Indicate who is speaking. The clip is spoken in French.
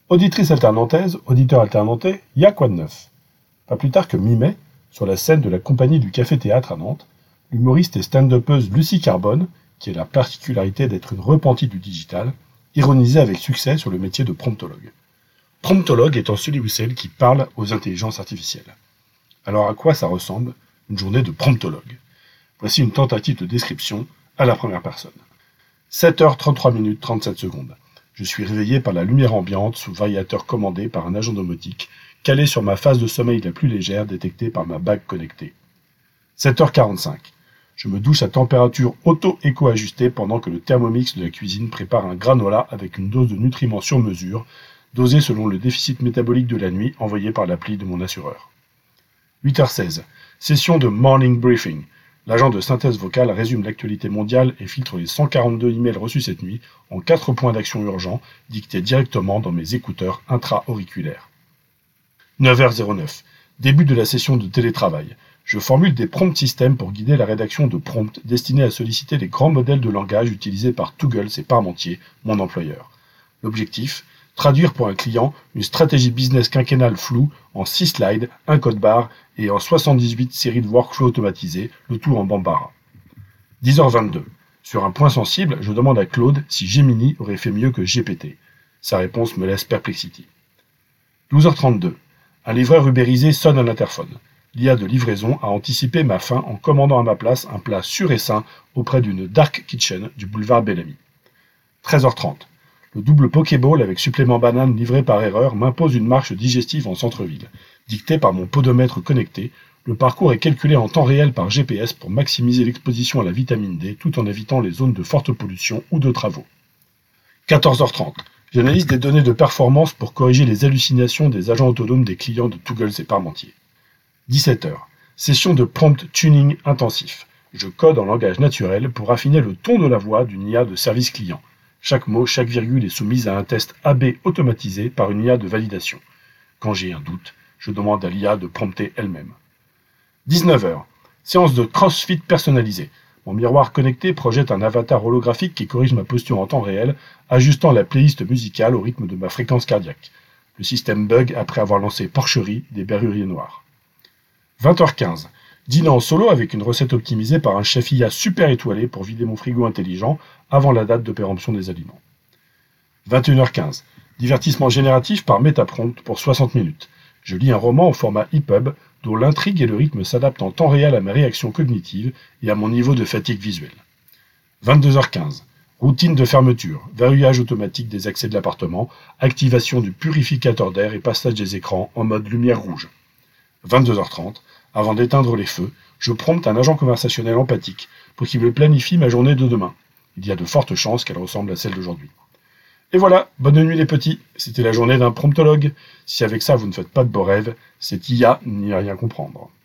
Speaker 1: Auditrice alternantaise, auditeur alternantais, y a quoi de neuf? Pas plus tard que mi-mai, sur la scène de la Compagnie du Café-Théâtre à Nantes, l'humoriste et stand-upeuse Lucie Carbone, qui a la particularité d'être une repentie du digital, ironisait avec succès sur le métier de promptologue. Promptologue étant celui ou celle qui parle aux intelligences artificielles. Alors à quoi ça ressemble une journée de promptologue? Voici une tentative de description à la première personne. 7h33 37 secondes. Je suis réveillé par la lumière ambiante sous variateur commandé par un agent domotique, calé sur ma phase de sommeil la plus légère détectée par ma bague connectée. 7h45. Je me douche à température auto-éco-ajustée pendant que le Thermomix de la cuisine prépare un granola avec une dose de nutriments sur mesure, dosée selon le déficit métabolique de la nuit envoyé par l'appli de mon assureur. 8h16. Session de Morning Briefing. L'agent de synthèse vocale résume l'actualité mondiale et filtre les 142 emails reçus cette nuit en 4 points d'action urgents dictés directement dans mes écouteurs intra-auriculaires. 9h09. Début de la session de télétravail. Je formule des prompt systems pour guider la rédaction de prompts destinés à solliciter les grands modèles de langage utilisés par Toggles et Parmentier, mon employeur. L'objectif, traduire pour un client une stratégie business quinquennale floue en 6 slides, un code barre et en 78 séries de workflows automatisés, le tout en Bambara. 10h22. Sur un point sensible, je demande à Claude si Gemini aurait fait mieux que GPT. Sa réponse me laisse perplexity. 12h32. Un livreur ubérisé sonne à l'interphone. L'IA de livraison a anticipé ma faim en commandant à ma place un plat sûr et sain auprès d'une dark kitchen du boulevard Bellamy. 13h30. Le double Pokéball avec supplément banane livré par erreur m'impose une marche digestive en centre-ville. Dictée par mon podomètre connecté, le parcours est calculé en temps réel par GPS pour maximiser l'exposition à la vitamine D tout en évitant les zones de forte pollution ou de travaux. 14h30. J'analyse des données de performance pour corriger les hallucinations des agents autonomes des clients de Toggles et Parmentier. 17h. Session de prompt tuning intensif. Je code en langage naturel pour affiner le ton de la voix d'une IA de service client. Chaque mot, chaque virgule est soumise à un test AB automatisé par une IA de validation. Quand j'ai un doute, je demande à l'IA de prompter elle-même. 19h. Séance de CrossFit personnalisée. Mon miroir connecté projette un avatar holographique qui corrige ma posture en temps réel, ajustant la playlist musicale au rythme de ma fréquence cardiaque. Le système bug après avoir lancé Porcherie des Berruriers Noirs. 20h15. Dîner en solo avec une recette optimisée par un chef IA super étoilé pour vider mon frigo intelligent avant la date de péremption des aliments. 21h15. Divertissement génératif par Metaprompt pour 60 minutes. Je lis un roman au format EPUB dont l'intrigue et le rythme s'adaptent en temps réel à mes réactions cognitives et à mon niveau de fatigue visuelle. 22h15. Routine de fermeture, verrouillage automatique des accès de l'appartement, activation du purificateur d'air et passage des écrans en mode lumière rouge. 22h30. Avant d'éteindre les feux, je prompte un agent conversationnel empathique pour qu'il me planifie ma journée de demain. Il y a de fortes chances qu'elle ressemble à celle d'aujourd'hui. Et voilà, bonne nuit les petits, c'était la journée d'un promptologue. Si avec ça vous ne faites pas de beaux rêves, cette IA n'y a rien comprendre.